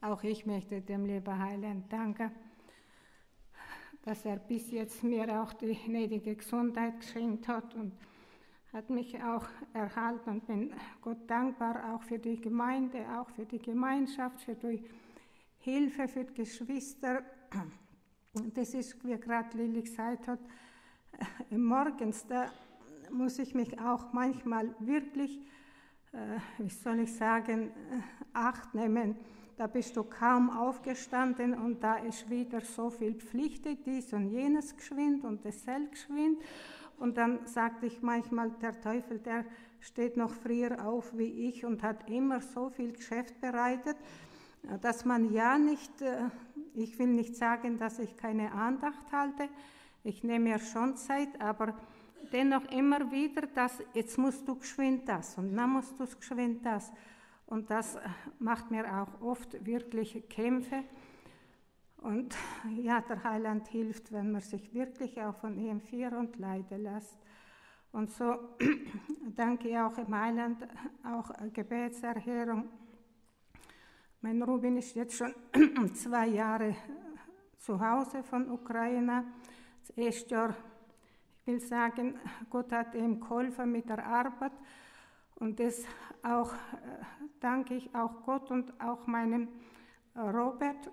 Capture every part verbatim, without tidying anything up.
Auch ich möchte dem lieben Heiland danken, dass er bis jetzt mir auch die gnädige Gesundheit geschenkt hat und hat mich auch erhalten und bin Gott dankbar, auch für die Gemeinde, auch für die Gemeinschaft, für die Hilfe, für die Geschwister. Das ist, wie gerade Lili gesagt hat, morgens, da muss ich mich auch manchmal wirklich, äh, wie soll ich sagen, Acht nehmen. Da bist du kaum aufgestanden und da ist wieder so viel Pflicht, dies und jenes geschwind und das Sel geschwind. Und dann sagte ich manchmal, der Teufel, der steht noch früher auf wie ich und hat immer so viel Geschäft bereitet, dass man ja nicht, ich will nicht sagen, dass ich keine Andacht halte, ich nehme mir schon Zeit, aber dennoch immer wieder, dass jetzt musst du geschwind das und dann musst du geschwind das. Und das macht mir auch oft wirklich Kämpfe. Und ja, der Heiland hilft, wenn man sich wirklich auch von ihm führen und leiden lässt. Und so danke ich auch im Heiland, auch Gebetserhörung. Mein Rubin ist jetzt schon zwei Jahre zu Hause von Ukraine. Das erste Jahr, ich will sagen, Gott hat ihm geholfen mit der Arbeit. Und das auch äh, danke ich auch Gott und auch meinem äh, Robert.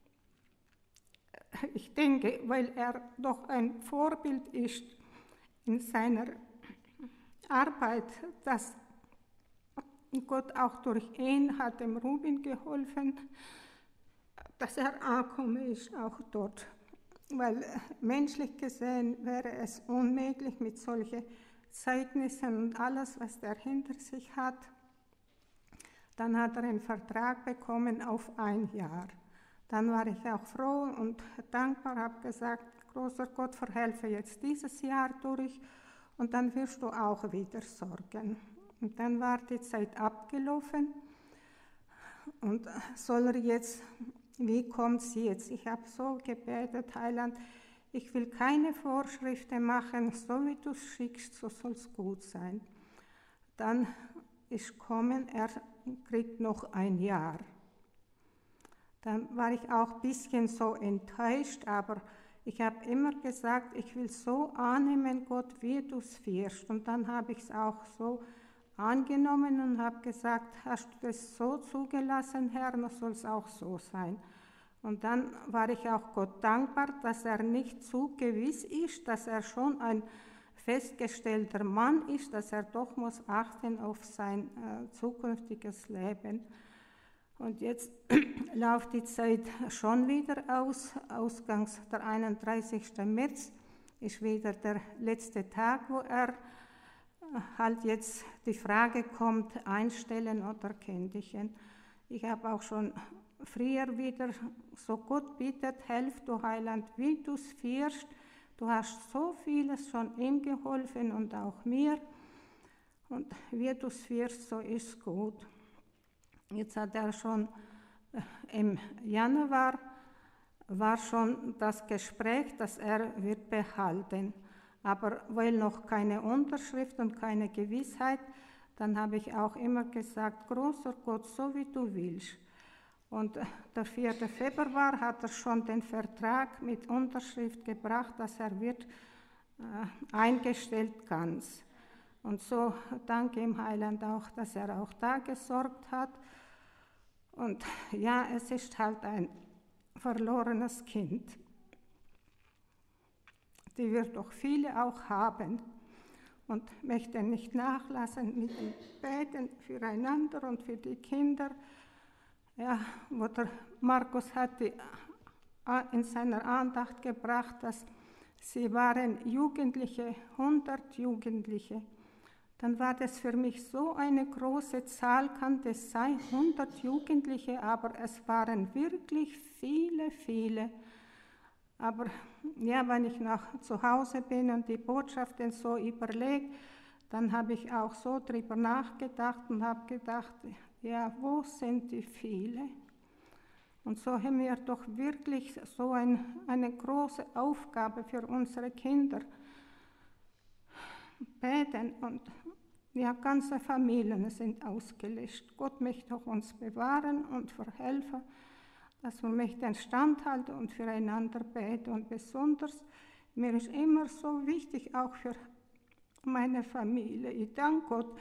Ich denke, weil er doch ein Vorbild ist in seiner Arbeit, dass Gott auch durch ihn hat dem Rubin geholfen, dass er angekommen ist, auch dort. Weil äh, menschlich gesehen wäre es unmöglich mit solchen Zeugnissen und alles, was er hinter sich hat. Dann hat er einen Vertrag bekommen auf ein Jahr. Dann war ich auch froh und dankbar, habe gesagt, großer Gott, verhelfe jetzt dieses Jahr durch und dann wirst du auch wieder sorgen. Und dann war die Zeit abgelaufen und soll er jetzt, wie kommt es jetzt? Ich habe so gebetet, Heiland, ich will keine Vorschriften machen, so wie du es schickst, so soll es gut sein. Dann ist kommen, er kriegt noch ein Jahr. Dann war ich auch ein bisschen so enttäuscht, aber ich habe immer gesagt, ich will so annehmen, Gott, wie du es führst. Und dann habe ich es auch so angenommen und habe gesagt, hast du das so zugelassen, Herr, dann soll es auch so sein. Und dann war ich auch Gott dankbar, dass er nicht zu gewiss ist, dass er schon ein festgestellter Mann ist, dass er doch muss achten auf sein äh, zukünftiges Leben. Und jetzt läuft die Zeit schon wieder aus. Ausgangs der einunddreißigsten März ist wieder der letzte Tag, wo er halt jetzt die Frage kommt, einstellen oder kündigen. Ich habe auch schon früher wieder so Gott bittet, helf du Heiland, wie du es führst. Du hast so vieles schon ihm geholfen und auch mir. Und wie du es führst, so ist gut. Jetzt hat er schon äh, im Januar war schon das Gespräch, dass er wird behalten. Aber weil noch keine Unterschrift und keine Gewissheit, dann habe ich auch immer gesagt, großer Gott, so wie du willst. Und der vierte Februar hat er schon den Vertrag mit Unterschrift gebracht, dass er wird äh, eingestellt ganz. Und so danke ihm Heiland auch, dass er auch da gesorgt hat. Und ja, es ist halt ein verlorenes Kind. Die wird doch viele auch haben und möchte nicht nachlassen mit dem Beten füreinander und für die Kinder. Ja, wo der Markus hat die in seiner Andacht gebracht, dass sie waren Jugendliche, hundert Jugendliche. Dann war das für mich so eine große Zahl, kann das sein, hundert Jugendliche, aber es waren wirklich viele, viele. Aber ja, wenn ich nach zu Hause bin und die Botschaften so überlege, dann habe ich auch so drüber nachgedacht und habe gedacht, ja, wo sind die viele? Und so haben wir doch wirklich so ein, eine große Aufgabe für unsere Kinder. Beten und ja, ganze Familien sind ausgelöscht. Gott möchte uns bewahren und verhelfen, dass man mich den Stand halte und füreinander bete. Und besonders, mir ist immer so wichtig, auch für meine Familie. Ich danke Gott,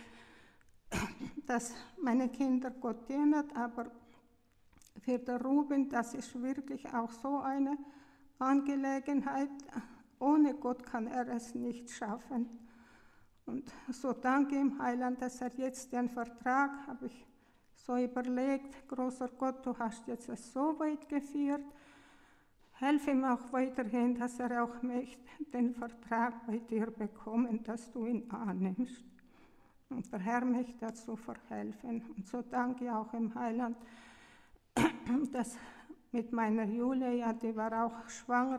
dass meine Kinder Gott dienen, aber für den Ruben, das ist wirklich auch so eine Angelegenheit. Ohne Gott kann er es nicht schaffen. Und so danke ihm, Heiland, dass er jetzt den Vertrag, habe ich so überlegt, großer Gott, du hast jetzt es so weit geführt, helfe ihm auch weiterhin, dass er auch möchte den Vertrag bei dir bekommen, dass du ihn annimmst. Und der Herr möchte dazu verhelfen. Und so danke ich auch im Heiland, dass mit meiner Julia, die war auch schwanger,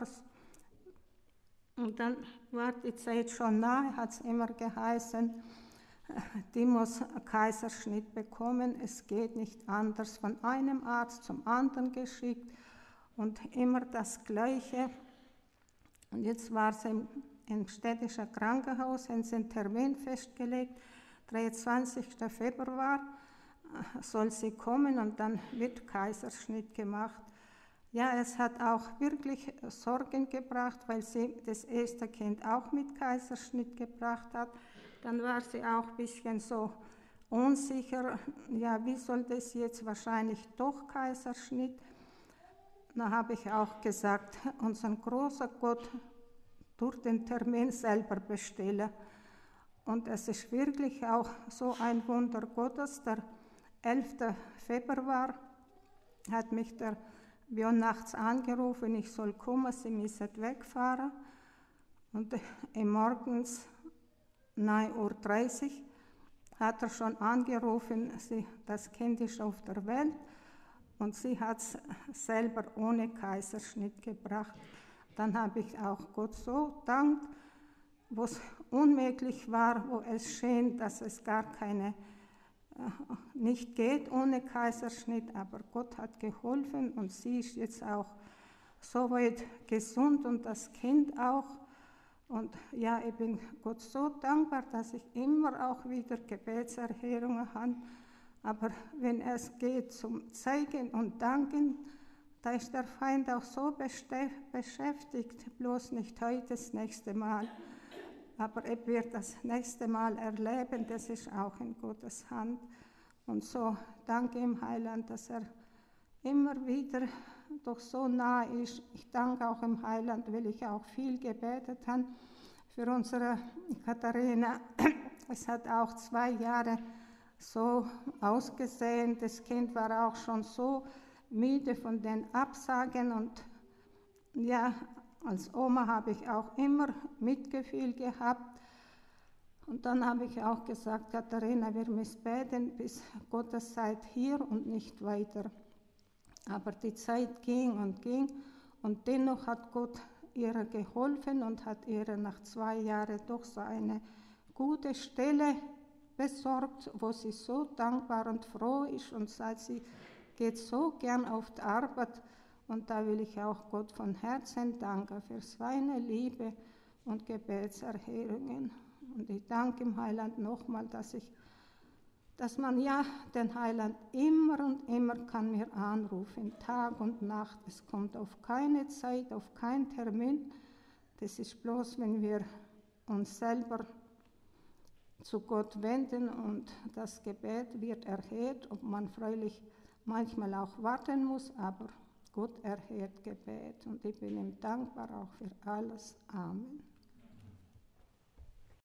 und dann war die Zeit schon nahe, hat es immer geheißen, die muss Kaiserschnitt bekommen, es geht nicht anders, von einem Arzt zum anderen geschickt und immer das Gleiche. Und jetzt war sie im, im städtischen Krankenhaus, haben sie einen Termin festgelegt, dreiundzwanzigsten Februar soll sie kommen und dann wird Kaiserschnitt gemacht. Ja, es hat auch wirklich Sorgen gebracht, weil sie das erste Kind auch mit Kaiserschnitt gebracht hat. Dann war sie auch ein bisschen so unsicher, ja, wie soll das jetzt, wahrscheinlich doch Kaiserschnitt. Da habe ich auch gesagt, unser großer Gott durch den Termin selber bestellen. Und es ist wirklich auch so ein Wunder Gottes. Der elften Februar hat mich der Björn nachts angerufen, ich soll kommen, sie müssen wegfahren. Und äh, morgens neun Uhr dreißig hat er schon angerufen, sie, das Kind ist auf der Welt und sie hat es selber ohne Kaiserschnitt gebracht. Dann habe ich auch Gott so dankt, wo es unmöglich war, wo es schien, dass es gar keine nicht geht ohne Kaiserschnitt, aber Gott hat geholfen und sie ist jetzt auch so weit gesund und das Kind auch. Und ja, ich bin Gott so dankbar, dass ich immer auch wieder Gebetserhörungen habe. Aber wenn es geht zum Zeigen und Danken, da ist der Feind auch so beschäftigt, bloß nicht heute, das nächste Mal. Aber er wird das nächste Mal erleben, das ist auch in Gottes Hand. Und so danke ihm, Heiland, dass er immer wieder doch so nah ist. Ich danke auch im Heiland, weil ich auch viel gebetet habe für unsere Katharina. Es hat auch zwei Jahre so ausgesehen. Das Kind war auch schon so müde von den Absagen und ja, als Oma habe ich auch immer Mitgefühl gehabt. Und dann habe ich auch gesagt, Katharina, wir müssen beten, bis Gottes seid hier und nicht weiter. Aber die Zeit ging und ging und dennoch hat Gott ihr geholfen und hat ihr nach zwei Jahren doch so eine gute Stelle besorgt, wo sie so dankbar und froh ist und sagt, sie geht so gern auf die Arbeit. Und da will ich auch Gott von Herzen danken für seine Liebe und Gebetserhörungen. Und ich danke dem Heiland nochmal, dass ich, dass man ja den Heiland immer und immer kann mir anrufen, Tag und Nacht. Es kommt auf keine Zeit, auf keinen Termin. Das ist bloß, wenn wir uns selber zu Gott wenden und das Gebet wird erhört, ob man freilich manchmal auch warten muss, aber Gott erhört Gebet und ich bin ihm dankbar auch für alles. Amen.